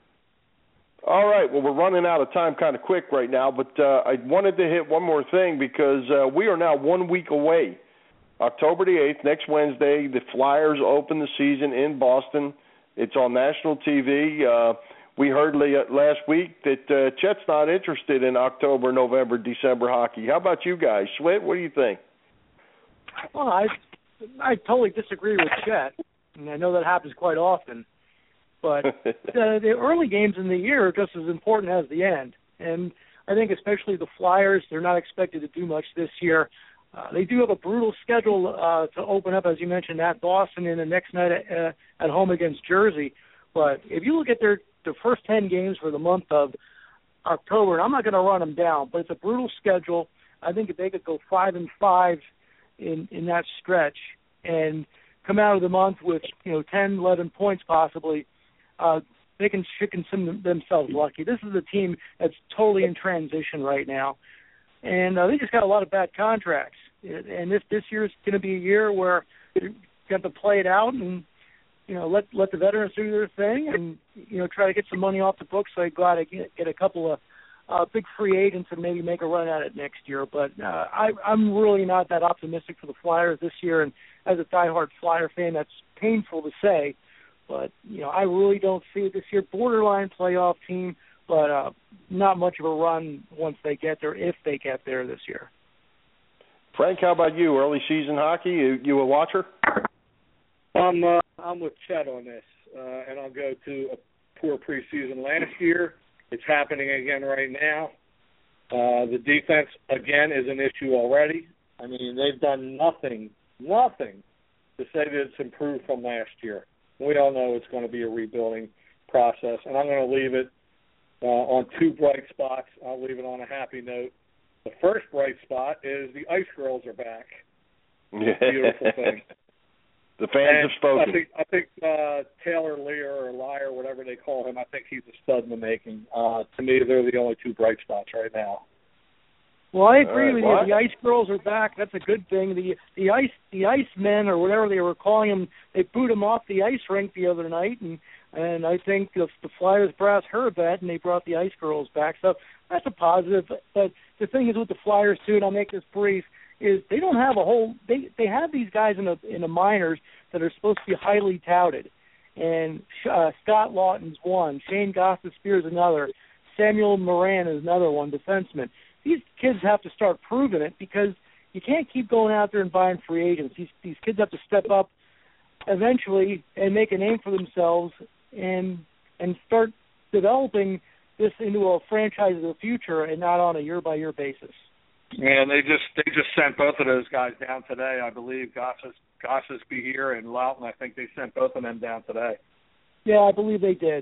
All right, well, we're running out of time kind of quick right now, but I wanted to hit one more thing because we are now 1 week away. October the 8th, next Wednesday, the Flyers open the season in Boston. It's on national TV. we heard last week that Chet's not interested in October, November, December hockey. How about you guys? Swit, what do you think? Well, I totally disagree with Chet, and I know that happens quite often. But the early games in the year are just as important as the end. And I think especially the Flyers, they're not expected to do much this year. They do have a brutal schedule to open up, as you mentioned, at Boston and the next night at home against Jersey. But if you look at the first 10 games for the month of October, and I'm not going to run them down, but it's a brutal schedule. I think if they could go 5-5 in that stretch and come out of the month with 10, 11 points possibly, they can consider themselves lucky. This is a team that's totally in transition right now, and they just got a lot of bad contracts. And this year is going to be a year where you have to play it out and let the veterans do their thing, and try to get some money off the books so they go out and get a couple of big free agents and maybe make a run at it next year. But I'm really not that optimistic for the Flyers this year, and as a diehard Flyer fan, that's painful to say. But, I really don't see it this year. Borderline playoff team, but not much of a run once they get there, if they get there this year. Frank, how about you? Early season hockey, you a watcher? I'm with Chet on this, and I'll go to a poor preseason last year. It's happening again right now. The defense, again, is an issue already. I mean, they've done nothing to say that it's improved from last year. We all know it's going to be a rebuilding process, and I'm going to leave it on two bright spots. I'll leave it on a happy note. The first bright spot is the Ice Girls are back. Beautiful thing. The fans have spoken. I think Taylor Lear or Liar, whatever they call him, I think he's a stud in the making. To me, they're the only two bright spots right now. Well, I agree with you. The Ice Girls are back. That's a good thing. The Ice Men, or whatever they were calling them, they booed them off the ice rink the other night, and I think the Flyers brass heard that, and they brought the Ice Girls back. So that's a positive. But the thing is with the Flyers too, and I'll make this brief, is they don't have a whole. They have these guys in the minors that are supposed to be highly touted, and Scott Lawton's one, Shane Gostisbehere is another, Samuel Moran is another one, defenseman. These kids have to start proving it, because you can't keep going out there and buying free agents. These kids have to step up eventually and make a name for themselves and start developing this into a franchise of the future and not on a year-by-year basis. Yeah, and they just sent both of those guys down today, I believe. Gostisbehere and Lawton, I think they sent both of them down today. Yeah, I believe they did.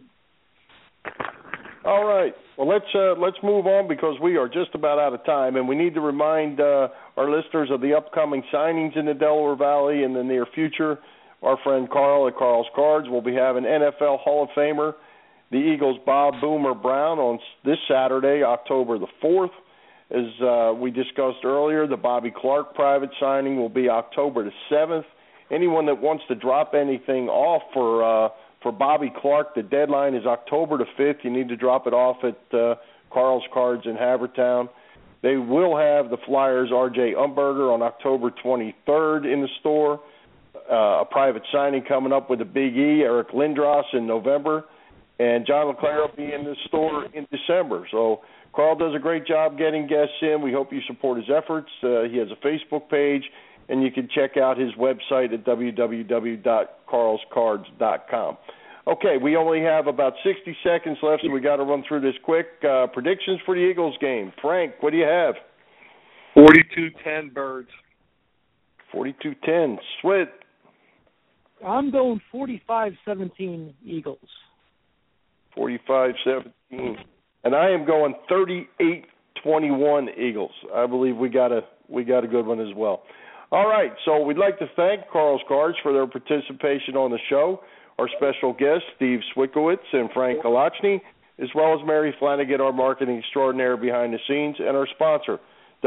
All right. Well, let's move on, because we are just about out of time, and we need to remind our listeners of the upcoming signings in the Delaware Valley in the near future. Our friend Carl at Carl's Cards will be having NFL Hall of Famer, the Eagles' Bob Boomer Brown, on this Saturday, October the 4th. As we discussed earlier, the Bobby Clark private signing will be October the 7th. Anyone that wants to drop anything off for Bobby Clark, the deadline is October the 5th. You need to drop it off at Carl's Cards in Havertown. They will have the Flyers' R.J. Umberger on October 23rd in the store. A private signing coming up with the Big E, Eric Lindros, in November. And John LeClaire will be in the store in December. So Carl does a great job getting guests in. We hope you support his efforts. He has a Facebook page, and you can check out his website at www.carlscards.com. Okay, we only have about 60 seconds left, so we got to run through this quick. Predictions for the Eagles game. Frank, what do you have? 42-10 Birds. 42-10. Swit. I'm going 45-17 Eagles. 45-17. And I am going 38-21 Eagles. I believe we got a good one as well. All right, so we'd like to thank Carl's Cards for their participation on the show, our special guests, Steve Swickowitz and Frank Galachny, as well as Mary Flanagan, our marketing extraordinaire behind the scenes, and our sponsor,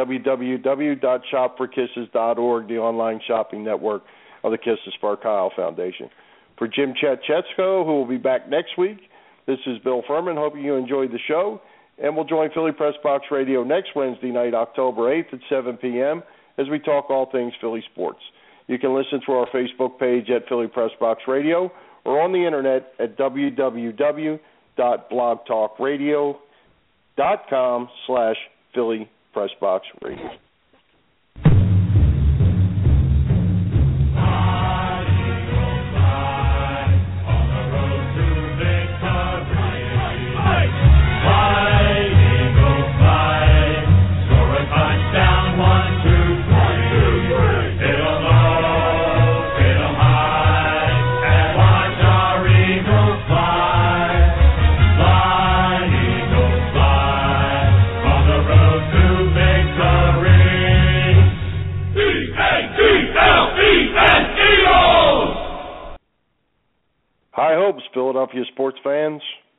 www.shopforkisses.org, the online shopping network of the Kisses for Kyle Foundation. For Jim Chetchetsko, who will be back next week, this is Bill Furman. Hoping you enjoyed the show, and we'll join Philly Press Box Radio next Wednesday night, October 8th at 7 p.m., as we talk all things Philly sports. You can listen through our Facebook page at Philly Press Box Radio, or on the internet at www.phillypressbox.com. www.blogtalkradio.com/PhillyPressBoxRadio. High hopes, Philadelphia sports fans.